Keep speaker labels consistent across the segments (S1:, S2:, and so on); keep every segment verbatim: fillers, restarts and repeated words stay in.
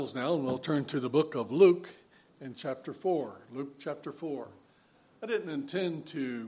S1: Now, and we'll turn to the book of Luke in chapter four. Luke chapter four. I didn't intend to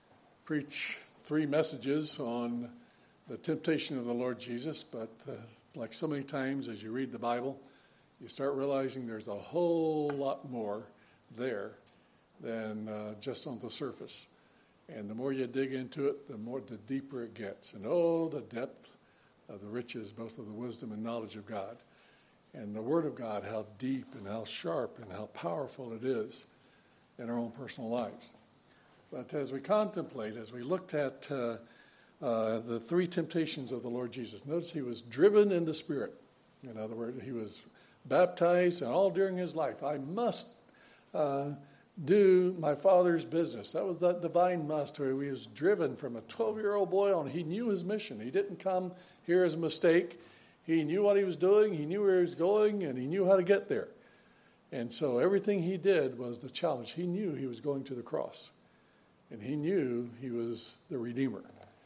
S1: preach three messages on the temptation of the Lord Jesus, but uh, like so many times as you read the Bible, you start realizing there's a whole lot more there than uh, just on the surface. And the more you dig into it, the more the deeper it gets. And oh, the depth of the riches, both of the wisdom and knowledge of God. And the Word of God, how deep and how sharp and how powerful it is in our own personal lives. But as we contemplate, as we looked at uh, uh, the three temptations of the Lord Jesus, notice he was driven in the Spirit. In other words, he was baptized, and all during his life, I must uh, do my Father's business. That was that divine must, where he was driven from a twelve-year-old boy on. He knew his mission. He didn't come here as a mistake. He knew what he was doing, he knew where he was going, and he knew how to get there. And so everything he did was the challenge. He knew he was going to the cross, and he knew he was the Redeemer.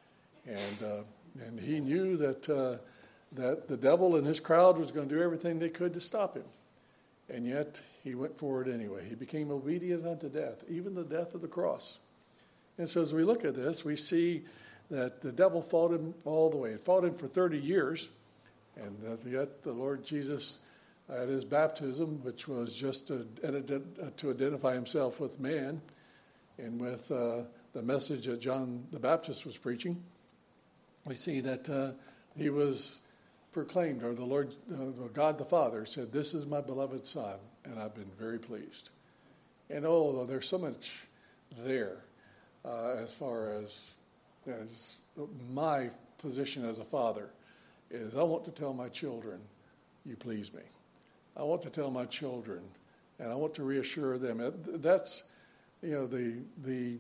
S1: And uh, and he knew that uh, that the devil and his crowd was going to do everything they could to stop him. And yet he went forward anyway. He became obedient unto death, even the death of the cross. And so as we look at this, we see that the devil fought him all the way. It fought him for thirty years. And yet the Lord Jesus, at his baptism, which was just to, to identify himself with man and with uh, the message that John the Baptist was preaching, we see that uh, he was proclaimed, or the Lord, uh, God the Father said, "This is my beloved Son, and I've been very pleased." And oh, there's so much there uh, as far as, as my position as a father. Is I want to tell my children, you please me. I want to tell my children, and I want to reassure them. That's, you know, the the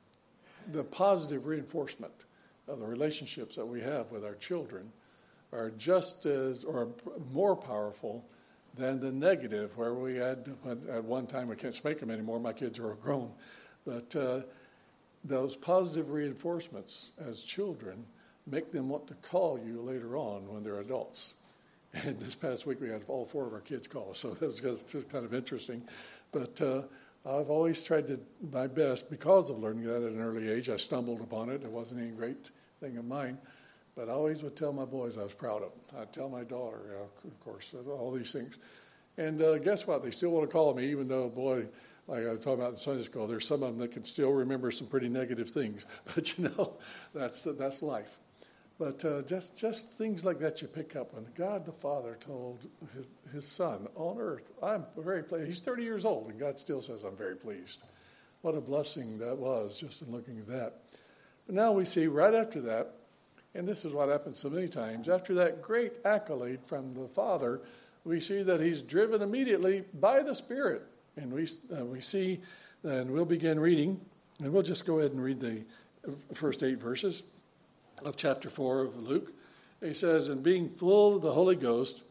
S1: the positive reinforcement of the relationships that we have with our children are just as or more powerful than the negative, where we had at one time, we can't spank them anymore. My kids are grown, but uh, those positive reinforcements as children make them want to call you later on when they're adults. And this past week we had all four of our kids call us, so that was kind of interesting. But uh, I've always tried to my best, because of learning that at an early age. I stumbled upon it. It wasn't any great thing of mine. But I always would tell my boys I was proud of them. I'd tell my daughter, you know, of course, all these things. And uh, guess what? They still want to call me, even though, boy, like I was talking about in Sunday school, there's some of them that can still remember some pretty negative things. But, you know, that's that's life. But uh, just just things like that you pick up when God the Father told his, his Son on earth, I'm very pleased. He's thirty years old, and God still says, I'm very pleased. What a blessing that was, just in looking at that. But now we see right after that, and this is what happens so many times, after that great accolade from the Father, we see that he's driven immediately by the Spirit. And we, uh, we see, and we'll begin reading, and we'll just go ahead and read the first eight verses of chapter four of Luke. He says, and being full of the Holy Ghost,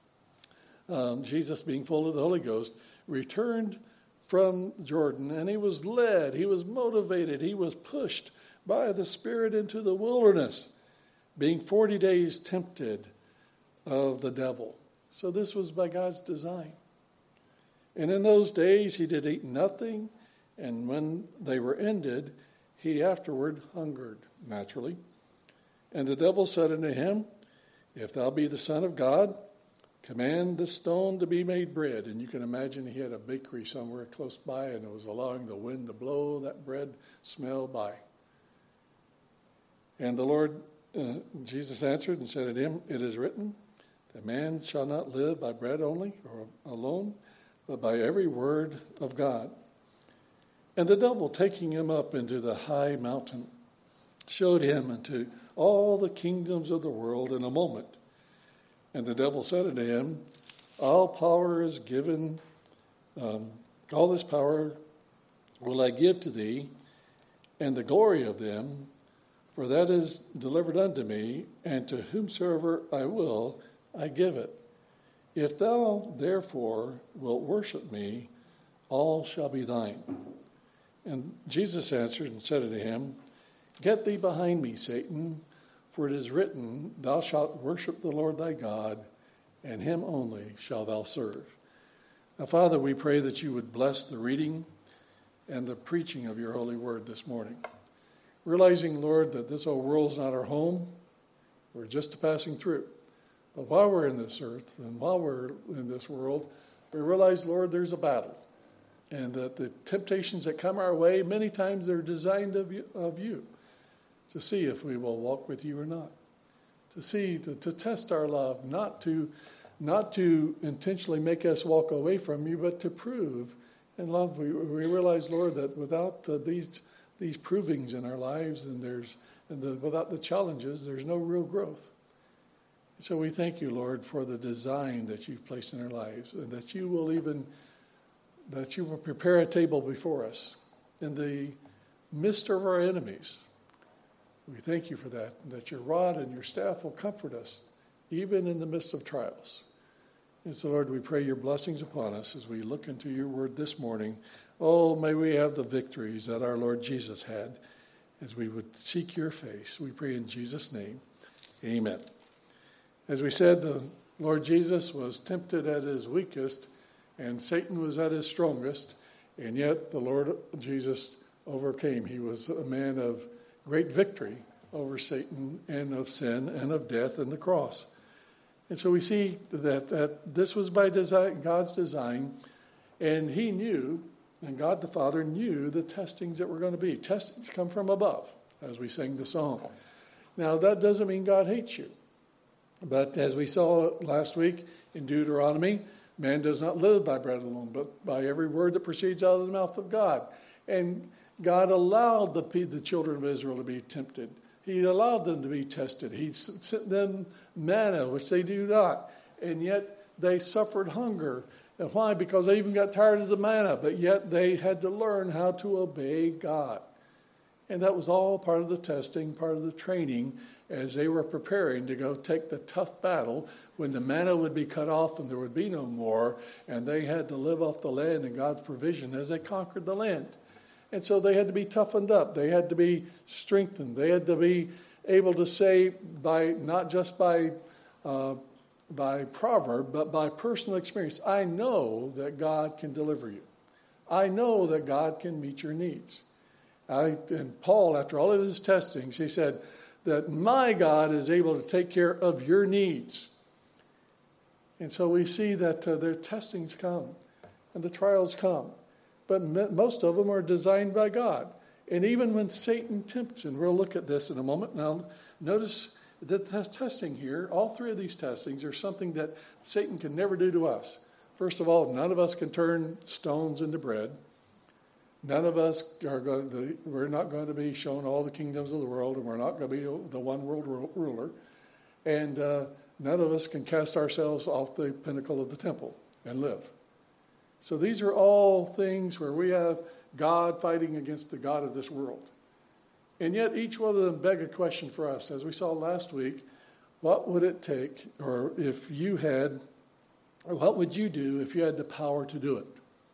S1: um, Jesus being full of the Holy Ghost, returned from Jordan, and he was led, he was motivated, he was pushed by the Spirit into the wilderness, being forty days tempted of the devil. So this was by God's design. And in those days he did eat nothing, and when they were ended, he afterward hungered, naturally. And the devil said unto him, if thou be the Son of God, command this stone to be made bread. And you can imagine he had a bakery somewhere close by, and it was allowing the wind to blow that bread smell by. And the Lord, uh, Jesus answered and said unto him, it is written, that man shall not live by bread only, or alone, but by every word of God. And the devil, taking him up into the high mountain, showed him into all the kingdoms of the world in a moment. And the devil said unto him, all power is given, um, all this power will I give to thee, and the glory of them, for that is delivered unto me, and to whomsoever I will, I give it. If thou therefore wilt worship me, all shall be thine. And Jesus answered and said unto him, get thee behind me, Satan, for it is written, thou shalt worship the Lord thy God, and him only shalt thou serve. Now, Father, we pray that you would bless the reading and the preaching of your holy word this morning. Realizing, Lord, that this old world's not our home, we're just passing through. But while we're in this earth and while we're in this world, we realize, Lord, there's a battle. And that the temptations that come our way, many times they're designed of you, of you to see if we will walk with you or not. To see, to, to test our love, not to, not to intentionally make us walk away from you, but to prove in love. We, we realize, Lord, that without uh, these these provings in our lives, and there's and the, without the challenges, there's no real growth. So we thank you, Lord, for the design that you've placed in our lives, and that you will even that you will prepare a table before us in the midst of our enemies. We thank you for that, and that your rod and your staff will comfort us, even in the midst of trials. And so, Lord, we pray your blessings upon us as we look into your word this morning. Oh, may we have the victories that our Lord Jesus had as we would seek your face. We pray in Jesus' name. Amen. As we said, the Lord Jesus was tempted at his weakest, and Satan was at his strongest, and yet the Lord Jesus overcame. He was a man of great victory over Satan and of sin and of death and the cross. And so we see that, that this was by design, God's design, and he knew, and God the Father knew the testings that were going to be. Testings come from above, as we sang the song. Now, that doesn't mean God hates you. But as we saw last week in Deuteronomy, man does not live by bread alone, but by every word that proceeds out of the mouth of God. And God allowed the, the children of Israel to be tempted. He allowed them to be tested. He sent them manna, which they do not. And yet they suffered hunger. And why? Because they even got tired of the manna. But yet they had to learn how to obey God. And that was all part of the testing, part of the training, as they were preparing to go take the tough battle when the manna would be cut off and there would be no more. And they had to live off the land and God's provision as they conquered the land. And so they had to be toughened up. They had to be strengthened. They had to be able to say, by not just by uh, by proverb, but by personal experience, I know that God can deliver you. I know that God can meet your needs. I, and Paul, after all of his testings, he said that my God is able to take care of your needs. And so we see that uh, their testings come and the trials come. But most of them are designed by God. And even when Satan tempts, and we'll look at this in a moment. Now, notice the testing here, all three of these testings are something that Satan can never do to us. First of all, none of us can turn stones into bread. None of us are going to, we're not going to be shown all the kingdoms of the world, and we're not going to be the one world ruler. And uh, none of us can cast ourselves off the pinnacle of the temple and live. So these are all things where we have God fighting against the God of this world. And yet each one of them beg a question for us. As we saw last week, what would it take, or if you had, or what would you do if you had the power to do it?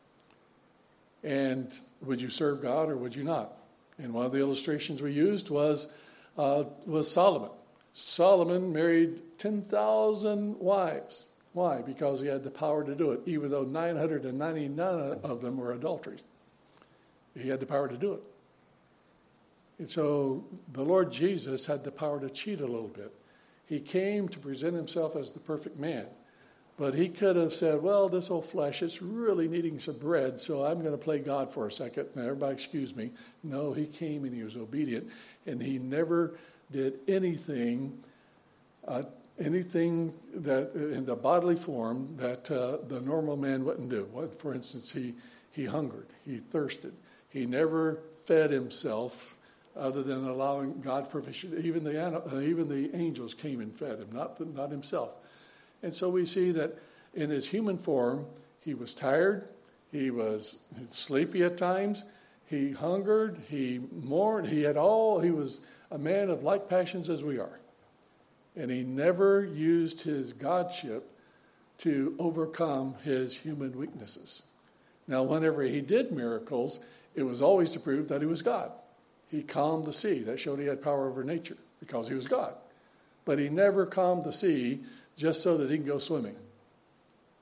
S1: And would you serve God or would you not? And one of the illustrations we used was, uh, was Solomon. Solomon married ten thousand wives. Why? Because he had the power to do it, even though nine hundred ninety-nine of them were adulteries. He had the power to do it. And so the Lord Jesus had the power to cheat a little bit. He came to present himself as the perfect man. But he could have said, well, this old flesh, it's really needing some bread, so I'm going to play God for a second. Now, everybody excuse me. No, he came and he was obedient. And he never did anything uh, anything that in the bodily form that uh, the normal man wouldn't do. For instance, he, he hungered, he thirsted. He never fed himself other than allowing God provision. Even the uh, even the angels came and fed him, not the, not himself. And so we see that in his human form, he was tired, he was sleepy at times, he hungered, he mourned, he had all, he was a man of like passions as we are. And he never used his godship to overcome his human weaknesses. Now, whenever he did miracles, it was always to prove that he was God. He calmed the sea. That showed he had power over nature because he was God. But he never calmed the sea just so that he can go swimming.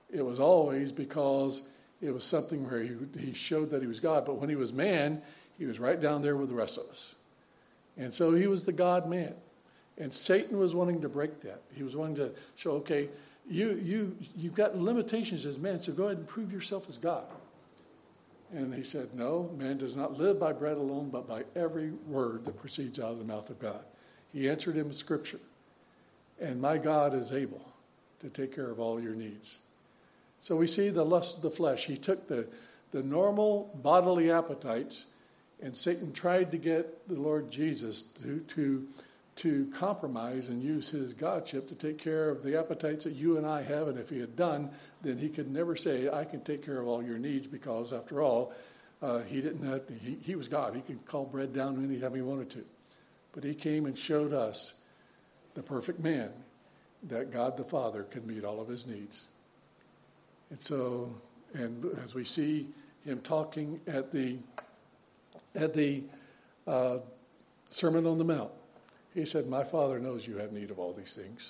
S1: it was always because it was something where he, he showed that he was God. But when he was man, he was right down there with the rest of us. And so he was the God-man. And Satan was wanting to break that. He was wanting to show, okay, you, you, you've got limitations as man, so go ahead and prove yourself as God. And he said, no, man does not live by bread alone, but by every word that proceeds out of the mouth of God. He answered him with Scripture. And my God is able to take care of all your needs. So we see the lust of the flesh. He took the, the normal bodily appetites, and Satan tried to get the Lord Jesus to, to, to compromise and use his godship to take care of the appetites that you and I have. And if he had done, then he could never say, I can take care of all your needs, because after all, uh, he didn't have, he, he was God. He could call bread down anytime he wanted to. But he came and showed us, the perfect man, that God the Father can meet all of his needs. And so, and as we see him talking at the at the uh, Sermon on the Mount, he said, my Father knows you have need of all these things.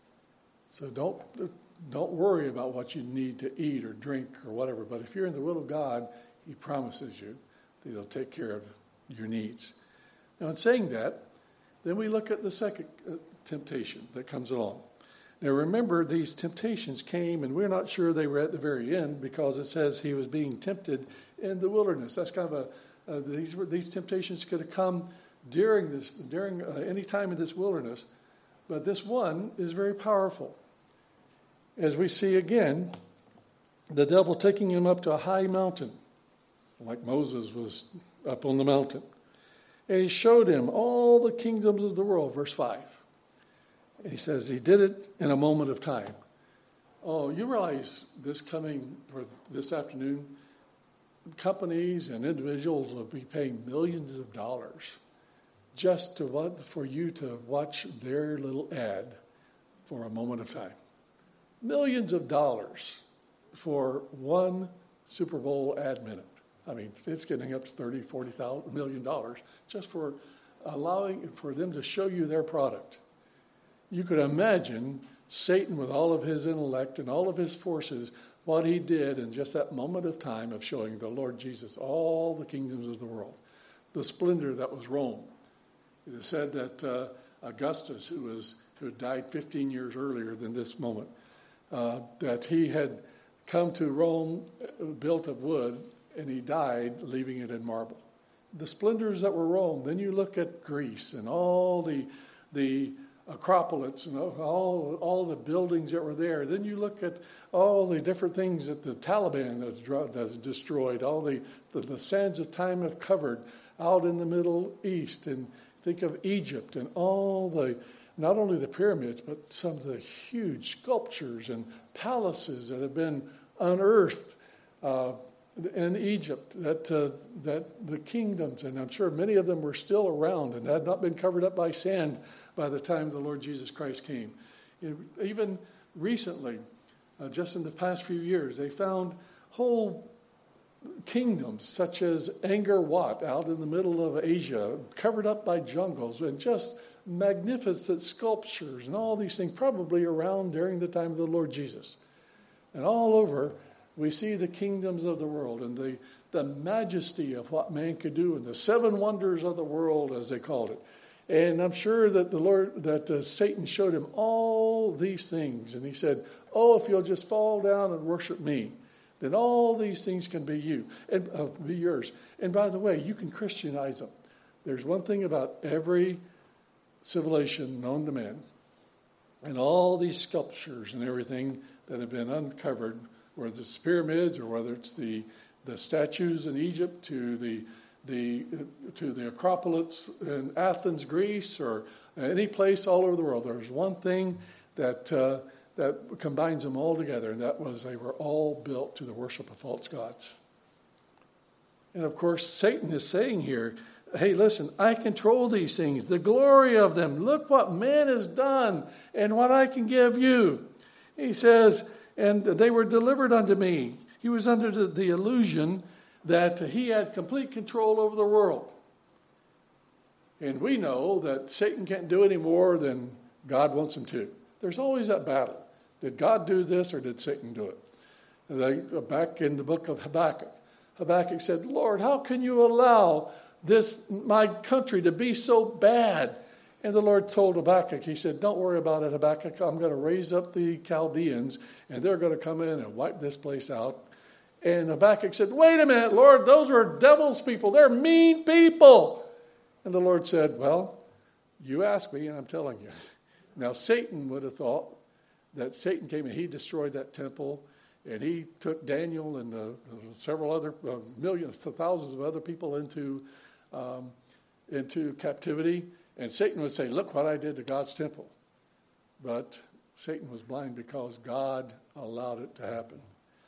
S1: So don't don't worry about what you need to eat or drink or whatever. But if you're in the will of God, he promises you that he'll take care of your needs. Now, in saying that, then we look at the second uh, temptation that comes along. Now, remember, these temptations came, and we're not sure they were at the very end, because it says he was being tempted in the wilderness. That's kind of a, uh, these were these temptations could have come during this, during uh, any time in this wilderness, but this one is very powerful. As we see again, the devil taking him up to a high mountain, like Moses was up on the mountain. And he showed him all the kingdoms of the world, verse five. And he says he did it in a moment of time. Oh, you realize this coming, or this afternoon, companies and individuals will be paying millions of dollars just to what, for you to watch their little ad for a moment of time. Millions of dollars for one Super Bowl ad minute. I mean, it's getting up to thirty, forty thousand million dollars just for allowing for them to show you their product. You could imagine Satan, with all of his intellect and all of his forces, what he did in just that moment of time of showing the Lord Jesus all the kingdoms of the world, the splendor that was Rome. It is said that uh, Augustus, who was who had died fifteen years earlier than this moment, uh, that he had come to Rome built of wood, and he died leaving it in marble. The splendors that were Rome. Then you look at Greece and all the the Acropolis and all all the buildings that were there. Then you look at all the different things that the Taliban has, has destroyed. All the, the the sands of time have covered out in the Middle East. And think of Egypt and all the, not only the pyramids, but some of the huge sculptures and palaces that have been unearthed uh, in Egypt, that uh, that the kingdoms, and I'm sure many of them were still around and had not been covered up by sand by the time the Lord Jesus Christ came. Even recently, uh, just in the past few years, they found whole kingdoms such as Angkor Wat out in the middle of Asia, covered up by jungles, and just magnificent sculptures and all these things, probably around during the time of the Lord Jesus. And all over, we see the kingdoms of the world and the, the majesty of what man could do, and the seven wonders of the world, as they called it. And I'm sure that the Lord, that uh, Satan showed him all these things. And he said, oh, if you'll just fall down and worship me, then all these things can be you and uh, be yours. And by the way, you can Christianize them. There's one thing about every civilization known to man, and all these sculptures and everything that have been uncovered, whether it's pyramids or whether it's the, the statues in Egypt to the the to the Acropolis in Athens, Greece, or any place all over the world. There's one thing that uh, that combines them all together, and that was they were all built to the worship of false gods. And of course, Satan is saying here, hey, listen, I control these things, the glory of them. Look what man has done and what I can give you. He says, and they were delivered unto me. He was under the, the illusion that he had complete control over the world. And we know that Satan can't do any more than God wants him to. There's always that battle. Did God do this or did Satan do it? They, back in the book of Habakkuk, Habakkuk said, Lord, how can you allow this, my country, to be so bad? And the Lord told Habakkuk, he said, don't worry about it, Habakkuk. I'm going to raise up the Chaldeans, and they're going to come in and wipe this place out. And Habakkuk said, wait a minute, Lord, those are devil's people. They're mean people. And the Lord said, well, you asked me, and I'm telling you. Now, Satan would have thought that Satan came and he destroyed that temple, and he took Daniel and uh, several other uh, millions, thousands of other people into um, into captivity. And Satan would say, look what I did to God's temple. But Satan was blind because God allowed it to happen.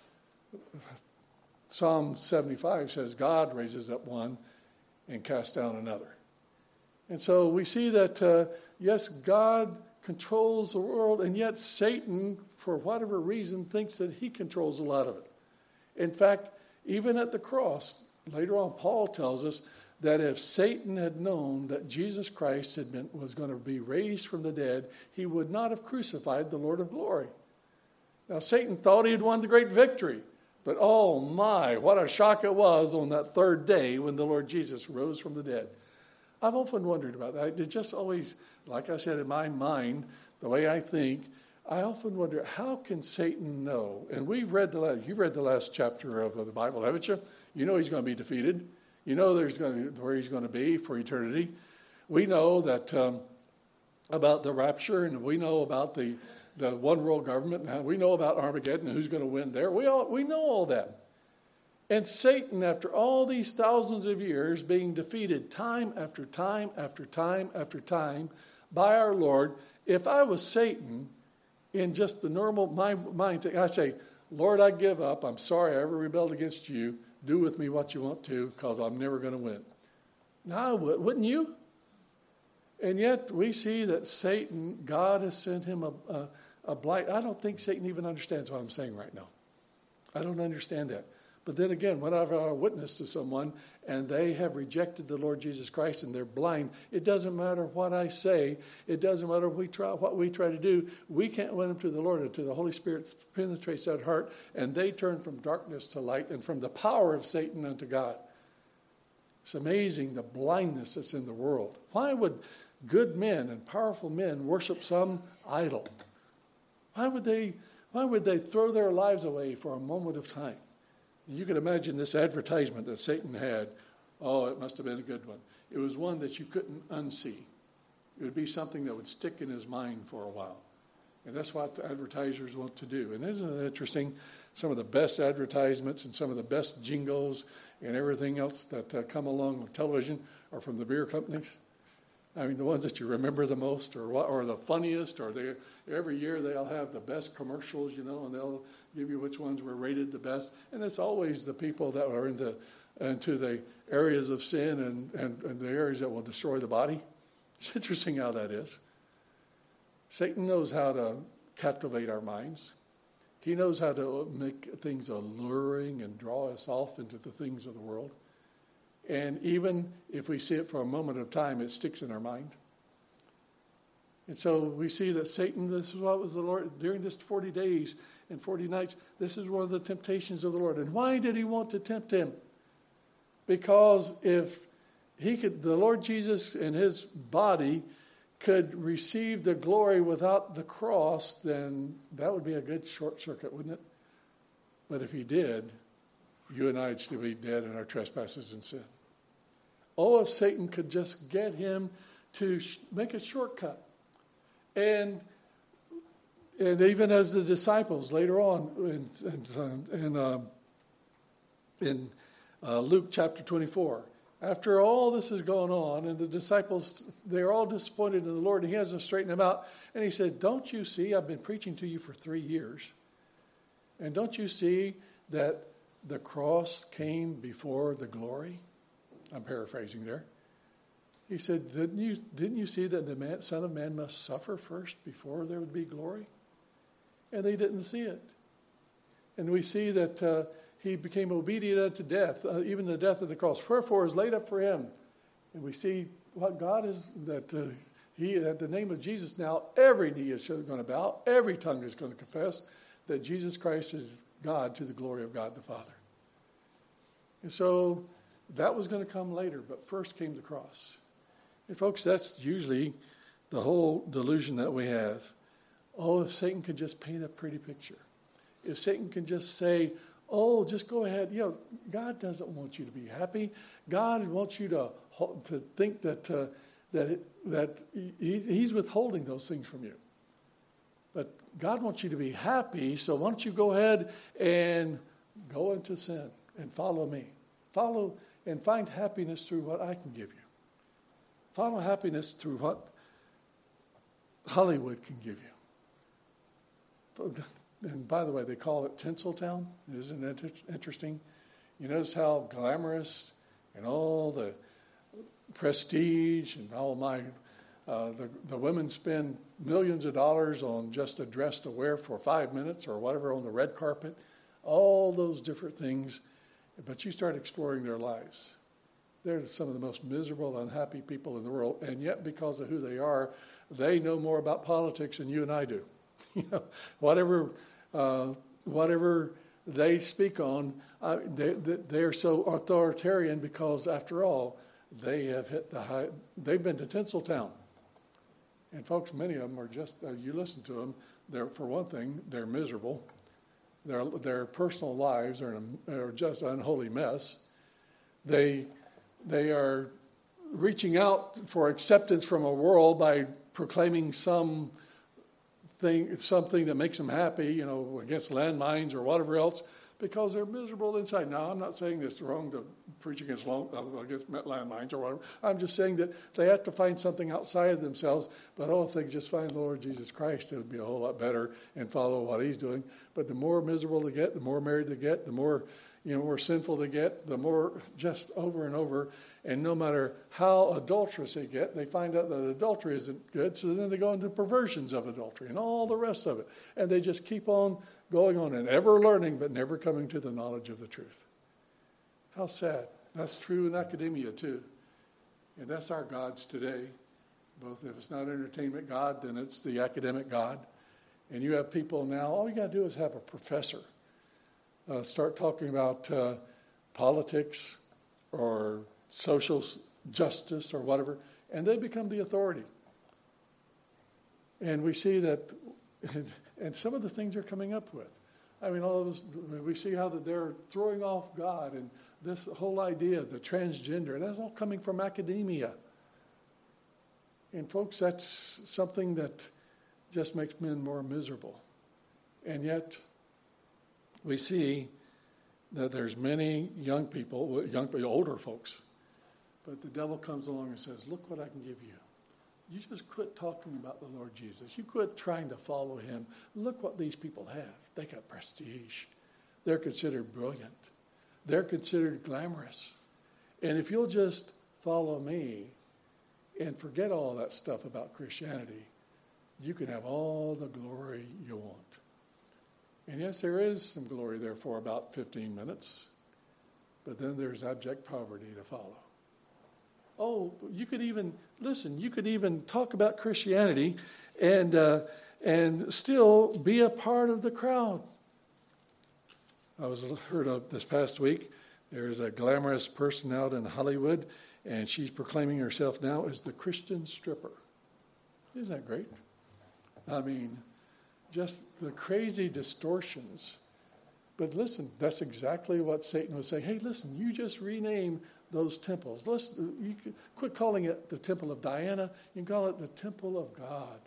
S1: Psalm seventy-five says, God raises up one and casts down another. And so we see that, uh, yes, God controls the world, and yet Satan, for whatever reason, thinks that he controls a lot of it. In fact, even at the cross, later on, Paul tells us that if Satan had known that Jesus Christ had been, was going to be raised from the dead, he would not have crucified the Lord of glory. Now, Satan thought he had won the great victory. But oh my, what a shock it was on that third day when the Lord Jesus rose from the dead. I've often wondered about that. It just always, like I said, in my mind, the way I think, I often wonder, how can Satan know? And we've read the last, you've read the last chapter of the Bible, haven't you? You know he's going to be defeated. You know there's going to, where he's going to be for eternity. We know that um, about the rapture, and we know about the, the one world government. Now, we know about Armageddon and who's going to win there. We all we know all that. And Satan, after all these thousands of years being defeated time after time after time after time by our Lord, if I was Satan in just the normal mind, mind thing, I say, Lord, I give up. I'm sorry I ever rebelled against you. Do with me what you want to, because I'm never going to win. No, wouldn't you? And yet we see that Satan, God has sent him a, a, a blight. I don't think Satan even understands what I'm saying right now. I don't understand that. But then again, whenever I witness to someone and they have rejected the Lord Jesus Christ and they're blind, it doesn't matter what I say. It doesn't matter what we try, what we try to do. We can't win them to the Lord until the Holy Spirit penetrates that heart and they turn from darkness to light and from the power of Satan unto God. It's amazing the blindness that's in the world. Why would good men and powerful men worship some idol? Why would they, why would they throw their lives away for a moment of time? You can imagine this advertisement that Satan had. Oh, it must have been a good one. It was one that you couldn't unsee. It would be something that would stick in his mind for a while. And that's what the advertisers want to do. And isn't it interesting? Some of the best advertisements and some of the best jingles and everything else that uh, come along with television are from the beer companies. I mean, the ones that you remember the most or what, or the funniest, or they, every year they'll have the best commercials, you know, and they'll give you which ones were rated the best. And it's always the people that are into, into the areas of sin and, and, and the areas that will destroy the body. It's interesting how that is. Satan knows how to captivate our minds. He knows how to make things alluring and draw us off into the things of the world. And even if we see it for a moment of time, it sticks in our mind. And so we see that Satan, this is what was the Lord, during this forty days and forty nights, this is one of the temptations of the Lord. And why did he want to tempt him? Because if he could, the Lord Jesus and his body could receive the glory without the cross, then that would be a good short circuit, wouldn't it? But if he did, you and I would still be dead in our trespasses and sin. Oh, if Satan could just get him to sh- make a shortcut. And and even as the disciples later on in, in, in, uh, in uh, Luke chapter twenty-four, after all this has gone on and the disciples, they're all disappointed in the Lord, and he has to straighten them out. And he said, don't you see, I've been preaching to you for three years. And don't you see that the cross came before the glory? I'm paraphrasing there. He said, didn't you, didn't you see that the man, Son of Man must suffer first before there would be glory? And they didn't see it. And we see that uh, he became obedient unto death, uh, even the death of the cross. Wherefore is laid up for him. And we see what God is, that uh, he, at the name of Jesus now, every knee is going to bow, every tongue is going to confess that Jesus Christ is God to the glory of God the Father. And so that was going to come later, but first came the cross. And folks, that's usually the whole delusion that we have. Oh, if Satan could just paint a pretty picture. If Satan can just say, oh, just go ahead. You know, God doesn't want you to be happy. God wants you to to think that uh, that it, that he, he's withholding those things from you. But God wants you to be happy, so why don't you go ahead and go into sin and follow me. Follow and find happiness through what I can give you. Follow happiness through what Hollywood can give you. And by the way, they call it Tinseltown. Isn't it interesting? You notice how glamorous and all the prestige and all my, uh, the, the women spend millions of dollars on just a dress to wear for five minutes or whatever on the red carpet. All those different things. But you start exploring their lives. They're some of the most miserable, unhappy people in the world. And yet, because of who they are, they know more about politics than you and I do. You know, whatever, uh, whatever they speak on, uh, they, they are so authoritarian because, after all, they have hit the high. They've been to Tinseltown, and folks, many of them are just. Uh, you listen to them. They're, for one thing, they're miserable. Their their personal lives are, a, are just an unholy mess. They they are reaching out for acceptance from a world by proclaiming some thing, something that makes them happy, you know, against landmines or whatever else, because they're miserable inside. Now, I'm not saying it's wrong to preach against, long, against landmines or whatever. I'm just saying that they have to find something outside of themselves. But, oh, if they could just find the Lord Jesus Christ, it would be a whole lot better and follow what he's doing. But the more miserable they get, the more married they get, the more, you know, more sinful they get, the more just over and over. And no matter how adulterous they get, they find out that adultery isn't good, so then they go into perversions of adultery and all the rest of it. And they just keep on going on and ever learning, but never coming to the knowledge of the truth. How sad. That's true in academia, too. And that's our gods today. Both if it's not entertainment God, then it's the academic God. And you have people now, all you got to do is have a professor uh, start talking about uh, politics or social justice or whatever, and they become the authority. And we see that, and some of the things they're coming up with. I mean, all of us, we see how that they're throwing off God and this whole idea, the transgender, that's all coming from academia. And folks, that's something that just makes men more miserable. And yet, we see that there's many young people, young older folks, but the devil comes along and says, look what I can give you. You just quit talking about the Lord Jesus. You quit trying to follow him. Look what these people have. They got prestige. They're considered brilliant. They're considered glamorous. And if you'll just follow me and forget all that stuff about Christianity, you can have all the glory you want. And yes, there is some glory there for about fifteen minutes, but then there's abject poverty to follow. Oh, you could even, listen, you could even talk about Christianity and uh, and still be a part of the crowd. I was heard of this past week, there's a glamorous person out in Hollywood, and she's proclaiming herself now as the Christian stripper. Isn't that great? I mean, just the crazy distortions. But listen, that's exactly what Satan was saying. Hey, listen, you just rename those temples. Listen, you can quit calling it the Temple of Diana. You can call it the Temple of God.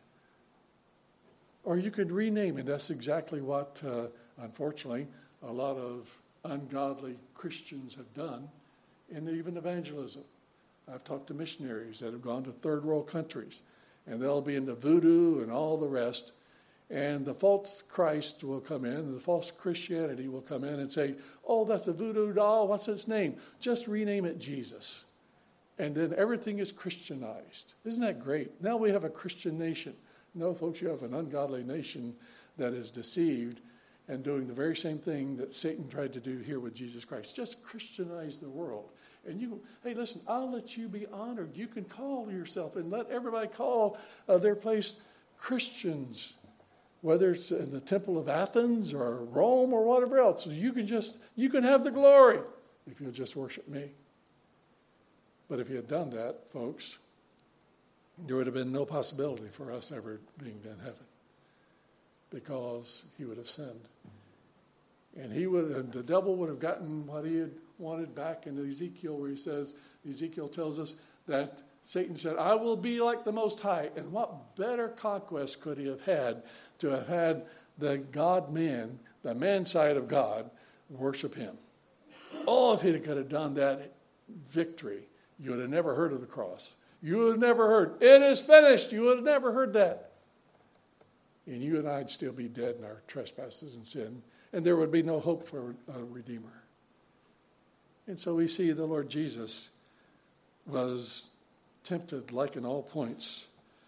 S1: Or you could rename it. That's exactly what, uh, unfortunately, a lot of ungodly Christians have done in even evangelism. I've talked to missionaries that have gone to third world countries, and they'll be into voodoo and all the rest. And the false Christ will come in, and the false Christianity will come in and say, oh, that's a voodoo doll. What's its name? Just rename it Jesus. And then everything is Christianized. Isn't that great? Now we have a Christian nation. No, folks, you have an ungodly nation that is deceived and doing the very same thing that Satan tried to do here with Jesus Christ. Just Christianize the world. And you, hey, listen, I'll let you be honored. You can call yourself and let everybody call uh, their place Christians. whether it's in the temple of Athens or Rome or whatever else. You can just, you can have the glory if you'll just worship me. But if he had done that, folks, there would have been no possibility for us ever being in heaven, because he would have sinned. And he would, and the devil would have gotten what he had wanted back in Ezekiel, where he says, Ezekiel tells us that Satan said, I will be like the Most High. And what better conquest could he have had to have had the God-man, the man side of God, worship him? Oh, if he could have done that, victory, you would have never heard of the cross. You would have never heard, it is finished. You would have never heard that. And you and I would still be dead in our trespasses and sin, and there would be no hope for a Redeemer. And so we see the Lord Jesus was tempted like in all points,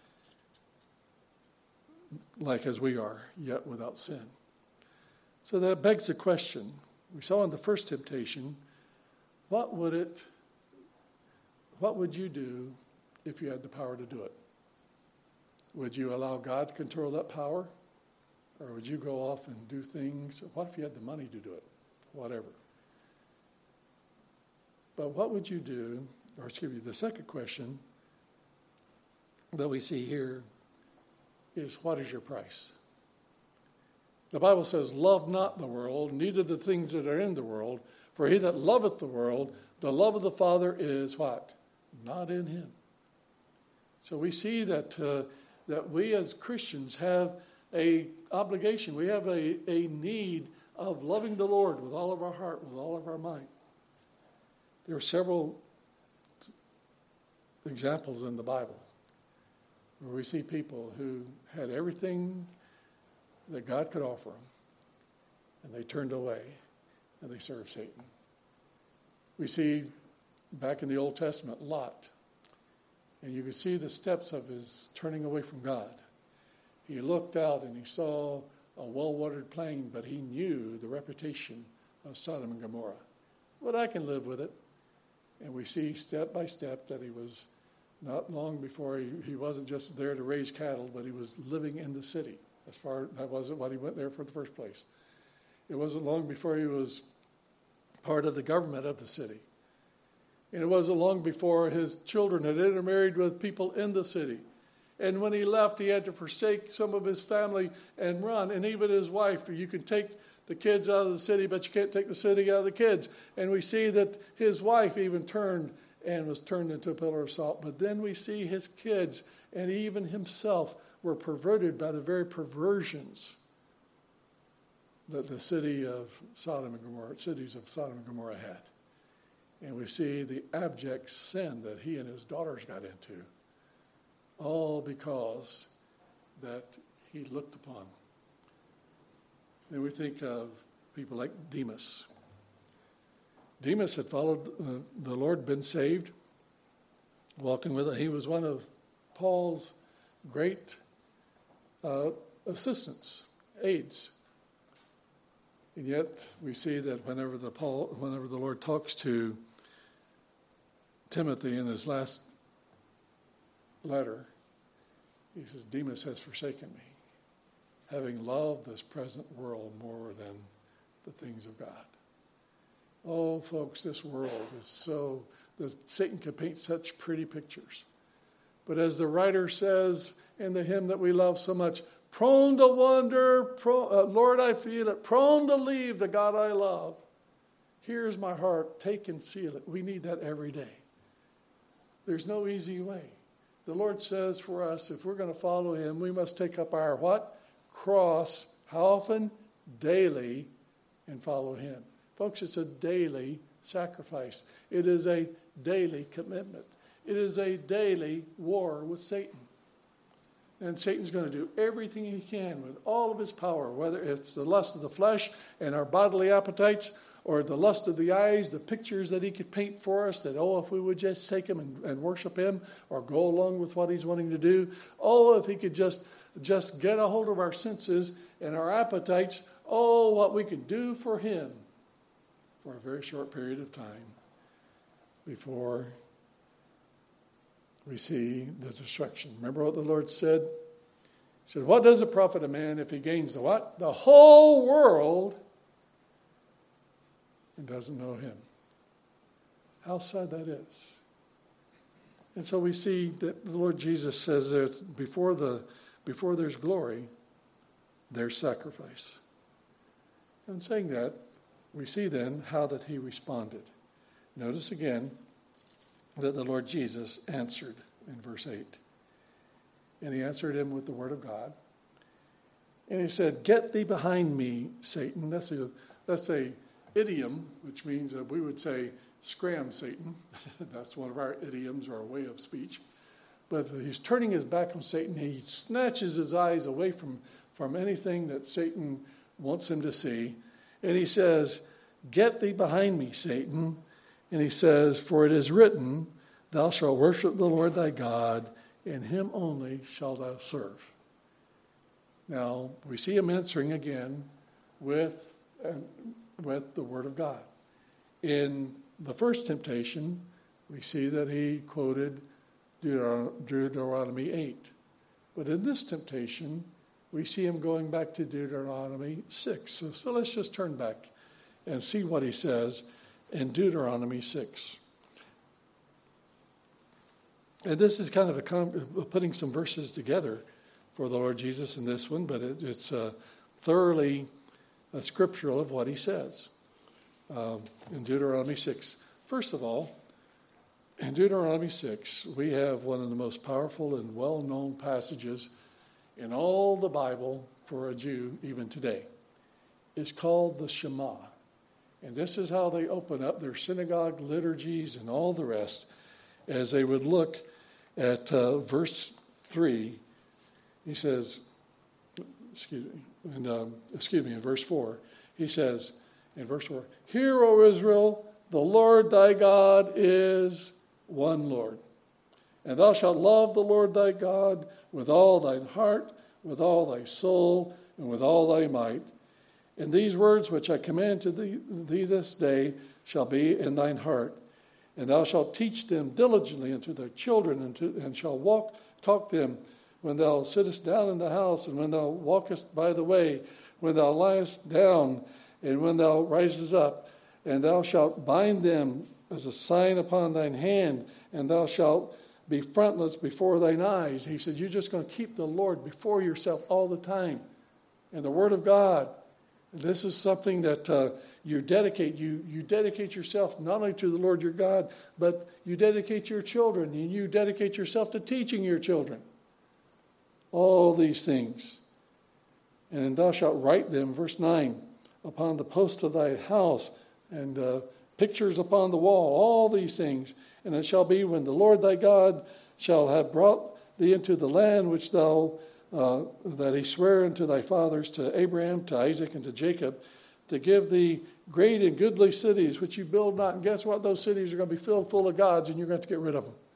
S1: like as we are, yet without sin. So that begs the question. We saw in the first temptation, what would it, what would you do if you had the power to do it? Would you allow God to control that power? Or would you go off and do things? What if you had the money to do it? Whatever. But what would you do? Or excuse me, the second question that we see here is, what is your price? The Bible says, love not the world, neither the things that are in the world. For he that loveth the world, the love of the Father is what? Not in him. So we see that uh, that we as Christians have a obligation. We have a, a need of loving the Lord with all of our heart, with all of our might. There are several examples in the Bible where we see people who had everything that God could offer them, and they turned away and they served Satan. We see back in the Old Testament, Lot, and you could see the steps of his turning away from God. He looked out and he saw a well-watered plain, but he knew the reputation of Sodom and Gomorrah. But I can live with it. And we see step by step that he was not long before he, he wasn't just there to raise cattle, but he was living in the city. As far that wasn't what he went there for in the first place. It wasn't long before he was part of the government of the city. And it wasn't long before his children had intermarried with people in the city. And when he left, he had to forsake some of his family and run. And even his wife, you can take the kids out of the city, but you can't take the city out of the kids. And we see that his wife even turned and was turned into a pillar of salt. But then we see his kids and even himself were perverted by the very perversions that the city of Sodom and Gomorrah, cities of Sodom and Gomorrah had. And we see the abject sin that he and his daughters got into, all because that he looked upon. Then we think of people like Demas. Demas had followed uh, the Lord, been saved, walking with it. He was one of Paul's great uh, assistants, aides. And yet we see that whenever the Paul, whenever the Lord talks to Timothy in his last letter, he says, Demas has forsaken me, having loved this present world more than the things of God. Oh, folks, this world is so, that Satan can paint such pretty pictures. But as the writer says in the hymn that we love so much, prone to wander, pro, uh, Lord, I feel it, prone to leave the God I love. Here's my heart, take and seal it. We need that every day. There's no easy way. The Lord says for us, if we're going to follow him, we must take up our what? Cross. How often? Daily, and follow him. Folks, it's a daily sacrifice. It is a daily commitment. It is a daily war with Satan. And Satan's going to do everything he can with all of his power, whether it's the lust of the flesh and our bodily appetites, or the lust of the eyes, the pictures that he could paint for us, that, oh, if we would just take him and, and worship him or go along with what he's wanting to do. Oh, if he could just, just get a hold of our senses and our appetites. Oh, what we could do for him for a very short period of time before we see the destruction. Remember what the Lord said He said, what does it profit a man if he gains the what? The whole world and doesn't know him. How sad that is. And so we see that the Lord Jesus says that before the before there's glory, there's sacrifice. And saying that, we see then how that he responded. Notice again that the Lord Jesus answered in verse eight. And he answered him with the word of God. And he said, get thee behind me, Satan. That's a, that's a idiom, which means that we would say, scram, Satan. That's one of our idioms or our way of speech. But he's turning his back on Satan. He snatches his eyes away from, from anything that Satan wants him to see. And he says, get thee behind me, Satan. And he says, for it is written, thou shalt worship the Lord thy God, and him only shalt thou serve. Now, we see him answering again with, uh, with the word of God. In the first temptation, we see that he quoted Deuteronomy eight. But in this temptation, we see him going back to Deuteronomy six. So, so let's just turn back and see what he says in Deuteronomy six. And this is kind of a, putting some verses together for the Lord Jesus in this one, but it, it's uh, thoroughly uh, scriptural of what he says uh, in Deuteronomy six. First of all, in Deuteronomy six, we have one of the most powerful and well-known passages in all the Bible for a Jew even today. It's called the Shema. And this is how they open up their synagogue liturgies and all the rest as they would look at uh, verse three. He says, excuse me, and, um, excuse me, in verse four, he says, in verse four, hear, O Israel, the Lord thy God is one Lord. And thou shalt love the Lord thy God with all thine heart, with all thy soul, and with all thy might. And these words which I command to thee, thee this day shall be in thine heart. And thou shalt teach them diligently unto thy children, and, to, and shalt walk, talk them when thou sittest down in the house, and when thou walkest by the way, when thou liest down, and when thou risest up. And thou shalt bind them as a sign upon thine hand, and thou shalt be frontlets before thine eyes. He said, you're just going to keep the Lord before yourself all the time. And the Word of God. This is something that uh, you dedicate. You, you dedicate yourself not only to the Lord your God, but you dedicate your children, and you dedicate yourself to teaching your children. All these things. And thou shalt write them, verse nine, upon the posts of thy house, and uh, pictures upon the wall, all these things. And it shall be when the Lord thy God shall have brought thee into the land which thou uh, that he sware unto thy fathers, to Abraham, to Isaac, and to Jacob, to give thee great and goodly cities which you build not. And guess what? Those cities are going to be filled full of gods, and you're going to have to get rid of them.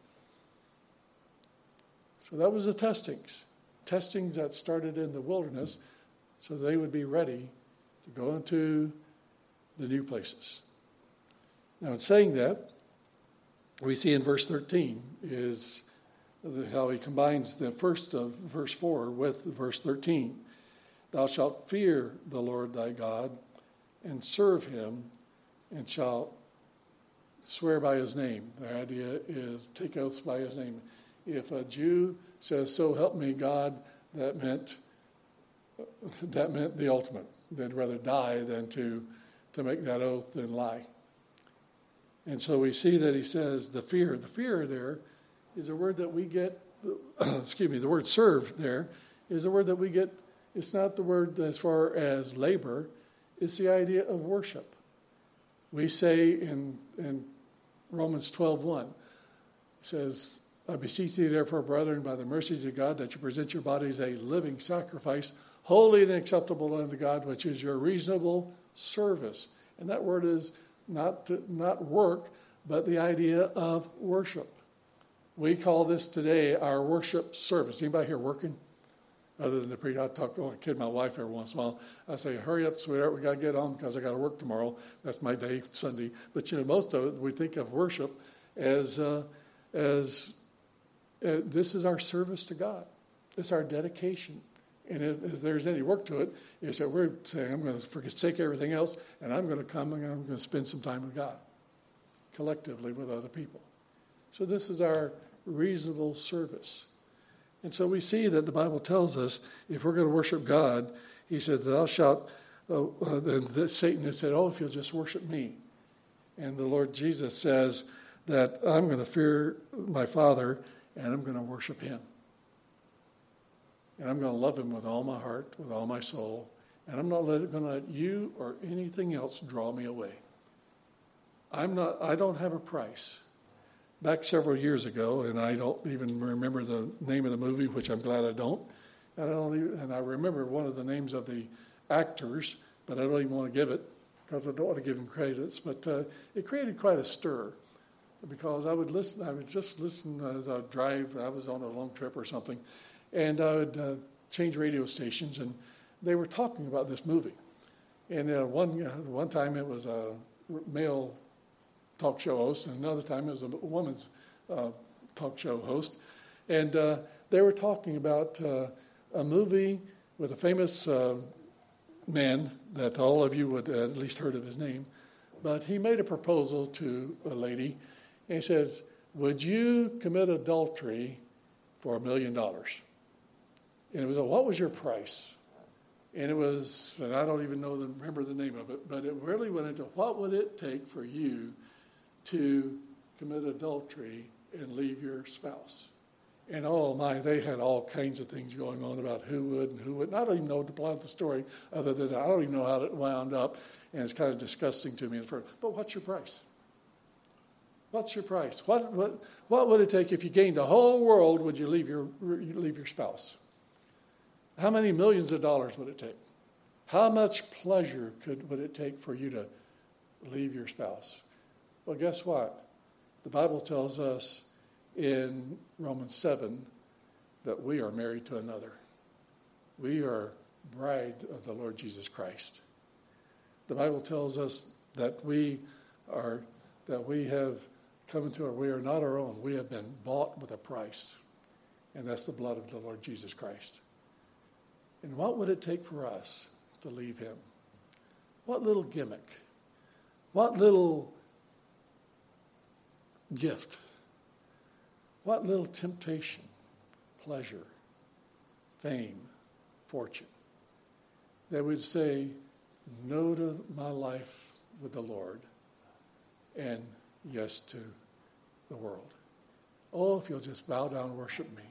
S1: So that was the testings. Testings that started in the wilderness, so they would be ready to go into the new places. Now, in saying that, we see in verse thirteen is how he combines the first of verse four with verse thirteen. Thou shalt fear the Lord thy God and serve him, and shalt swear by his name. The idea is take oaths by his name. If a Jew says, so help me God, that meant that meant the ultimate. They'd rather die than to, to make that oath and lie. And so we see that he says the fear. The fear there is a word that we get, excuse me, the word serve there is a word that we get. It's not the word as far as labor. It's the idea of worship. We say in, in Romans twelve one, it says, I beseech thee therefore, brethren, by the mercies of God, that you present your bodies a living sacrifice, holy and acceptable unto God, which is your reasonable service. And that word is not to, not work, but the idea of worship. We call this today our worship service. Anybody here working? Other than the preacher, I talk, oh, I kid my wife every once in a while. I say, hurry up, sweetheart, we got to get on because I got to work tomorrow. That's my day, Sunday. But, you know, most of it, we think of worship as, uh, as uh, this is our service to God. It's our dedication. And if, if there's any work to it, is that we're saying, I'm going to forsake everything else, and I'm going to come and I'm going to spend some time with God, collectively with other people. So this is our reasonable service. And so we see that the Bible tells us if we're going to worship God, he says, thou shalt, uh, uh, that Satan had said, oh, if you'll just worship me. And the Lord Jesus says that I'm going to fear my Father and I'm going to worship him. And I'm going to love him with all my heart, with all my soul. And I'm not going to let you or anything else draw me away. I'm not, I don't have a price. Back several years ago, and I don't even remember the name of the movie, which I'm glad I don't. And I don't even, and I remember one of the names of the actors, but I don't even want to give it because I don't want to give him credits. But uh, it created quite a stir because I would listen. I would just listen as I would drive. I was on a long trip or something, and I would uh, change radio stations, and they were talking about this movie. And uh, one uh, one time it was a male talk show host, and another time it was a woman's uh, talk show host. And uh, they were talking about uh, a movie with a famous uh, man that all of you would uh, at least heard of his name. But he made a proposal to a lady, and he said, would you commit adultery for a million dollars? And it was, a, what was your price? And it was, and I don't even know the, remember the name of it, but it really went into what would it take for you to commit adultery and leave your spouse. And oh my, they had all kinds of things going on about who would and who wouldn't. I don't even know the plot of the story other than I don't even know how it wound up, and it's kind of disgusting to me. But what's your price? What's your price? What what what would it take if you gained the whole world? Would you leave your leave your spouse? How many millions of dollars would it take? How much pleasure could would it take for you to leave your spouse? Well, guess what? The Bible tells us in Romans seven that we are married to another. We are bride of the Lord Jesus Christ. The Bible tells us that we are that we have come into our, we are not our own. We have been bought with a price, and that's the blood of the Lord Jesus Christ. And what would it take for us to leave him? What little gimmick? What little gift? What little temptation, pleasure, fame, fortune that would say no to my life with the Lord and yes to the world? Oh, if you'll just bow down and worship me.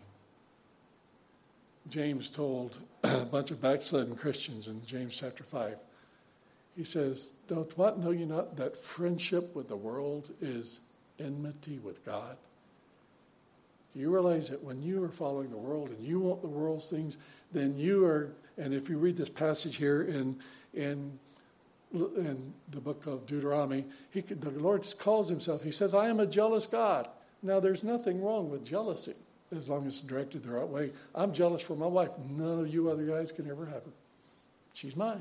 S1: James told a bunch of backslidden Christians in James chapter five, he says, don't what know you not that friendship with the world is enmity with God? Do you realize that when you are following the world and you want the world's things, then you are, and if you read this passage here in in, in the book of Deuteronomy, he, the Lord calls himself, he says, I am a jealous God. Now, there's nothing wrong with jealousy as long as it's directed the right way. I'm jealous for my wife. None of you other guys can ever have her. She's mine.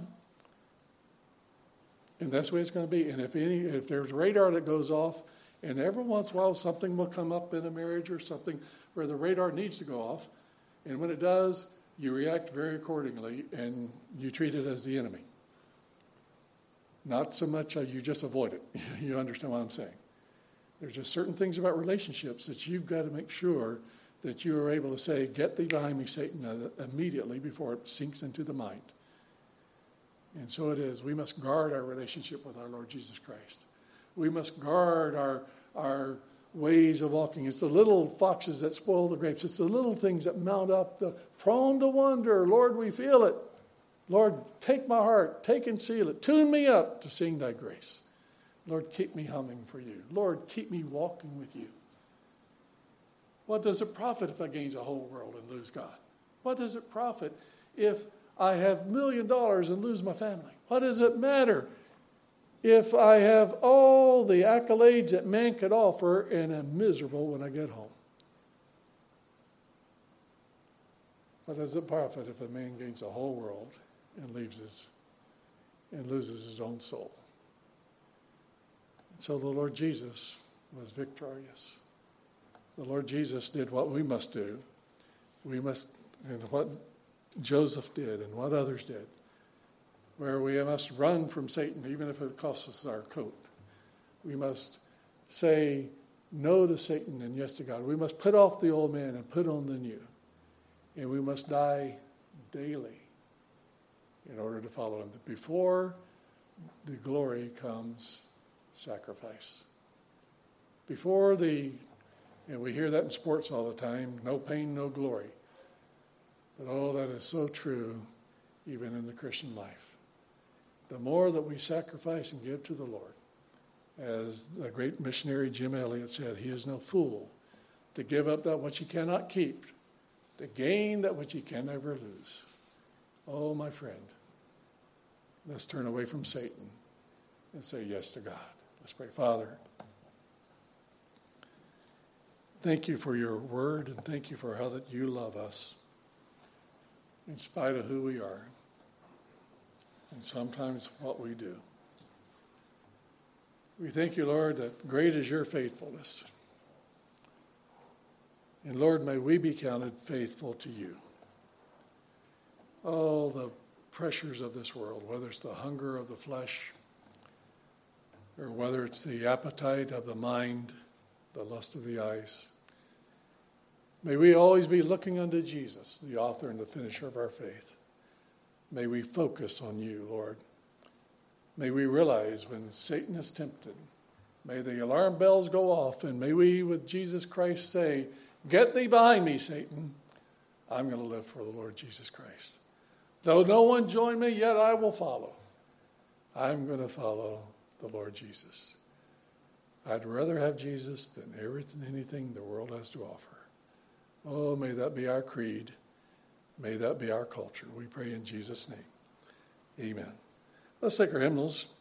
S1: And that's the way it's going to be. And if any, if there's radar that goes off, and every once in a while something will come up in a marriage or something where the radar needs to go off, and when it does, you react very accordingly, and you treat it as the enemy. Not so much uh, you just avoid it. You understand what I'm saying? There's just certain things about relationships that you've got to make sure that you are able to say, get thee behind me, Satan, uh, immediately before it sinks into the mind. And so it is. We must guard our relationship with our Lord Jesus Christ. We must guard our our ways of walking. It's the little foxes that spoil the grapes. It's the little things that mount up, the prone to wonder. Lord, we feel it. Lord, take my heart, take and seal it. Tune me up to sing thy grace. Lord, keep me humming for you. Lord, keep me walking with you. What does it profit if I gain the whole world and lose God? What does it profit if I have a million dollars and lose my family? What does it matter if I have all the accolades that man could offer and am miserable when I get home? What does it profit if a man gains the whole world and leaves his and loses his own soul? So the Lord Jesus was victorious. The Lord Jesus did what we must do. We must, and what Joseph did and what others did, where we must run from Satan, even if it costs us our coat. We must say no to Satan and yes to God. We must put off the old man and put on the new. And we must die daily in order to follow him. Before the glory comes sacrifice. Before the, and we hear that in sports all the time, no pain, no glory. But oh, that is so true even in the Christian life. The more that we sacrifice and give to the Lord, as the great missionary Jim Elliot said, he is no fool to give up that which he cannot keep, to gain that which he can never lose. Oh, my friend, let's turn away from Satan and say yes to God. Let's pray. Father, thank you for your word, and thank you for how that you love us in spite of who we are and sometimes what we do. We thank you, Lord, that great is your faithfulness. And Lord, may we be counted faithful to you. All the pressures of this world, whether it's the hunger of the flesh or whether it's the appetite of the mind, the lust of the eyes, may we always be looking unto Jesus, the author and the finisher of our faith. May we focus on you, Lord. May we realize when Satan is tempted, may the alarm bells go off, and may we, with Jesus Christ, say, "Get thee behind me, Satan. I'm going to live for the Lord Jesus Christ. Though no one join me, yet I will follow. I'm going to follow the Lord Jesus. I'd rather have Jesus than everything, anything the world has to offer." Oh, may that be our creed. May that be our culture. We pray in Jesus' name. Amen. Let's take our hymnals.